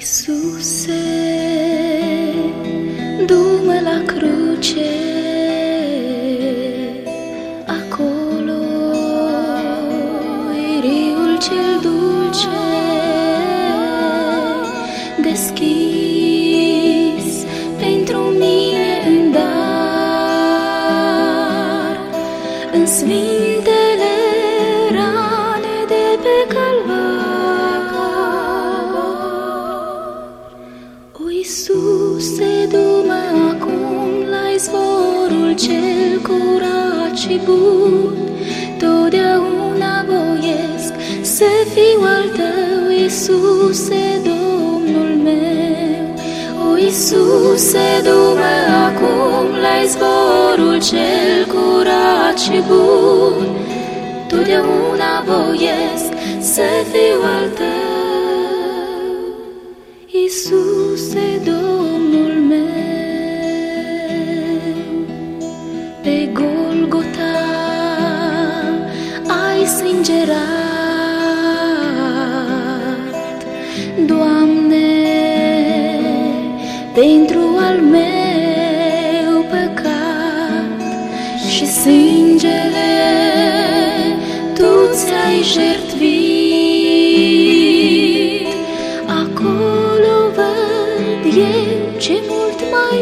Iisuse, du-mă la cruce, acolo-i râul cel dulce, deschis pentru mine în dar, în sfintele rane de pe calvar. O, Iisuse, du-mă acum la izvorul cel curat și bun, totdeauna voiesc să fiu al Tău, Iisuse, Domnul meu. O, Iisuse, du-mă acum la izvorul cel curat și bun, totdeauna voiesc să fiu al Tău, Iisuse, Domnul meu. Pe Golgota ai sângerat, Doamne, pentru al meu păcat, și sângele Tu ți-ai jertfit. Acolo văd eu ce mult m-ai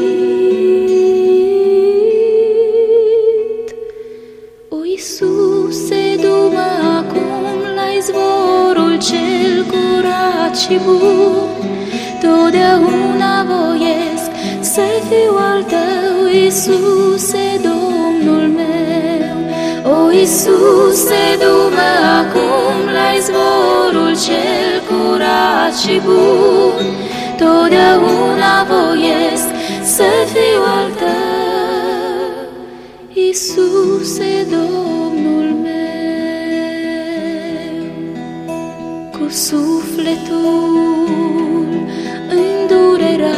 iubit. O, Iisuse, du-mă acum la izvorul cel curat și bun, totdeauna voiesc să fiu al Tău, Iisuse, Domnul meu. O, Iisuse, du-mă acum la izvorul cel curat și bun, totdeauna voiesc să fiu al Tău, Iisuse, Domnul meu. Cu sufletul îndurerat,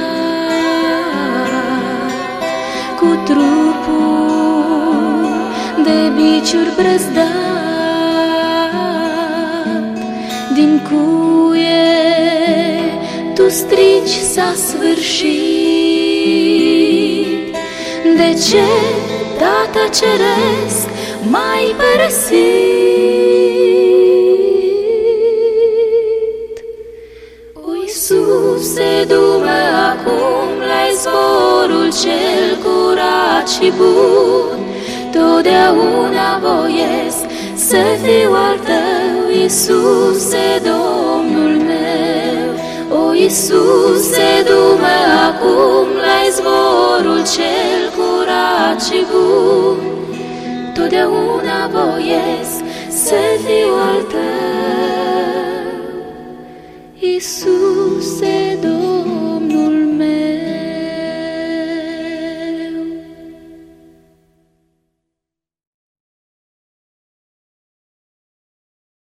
cu trupul de biciuri brăzdat, din cuie Tu strici s-a sfârșit. De ce, Tată Ceresc, m-ai părăsit? O, Iisuse, du-mă acum la izvorul cel curat și bun, totdeauna voiesc să fiu al Tău, Iisuse, Domnul meu. O, Iisuse, du-mă acum la izvorul cel curat și bun, totdeauna voiesc să fiu al Tău, Iisuse.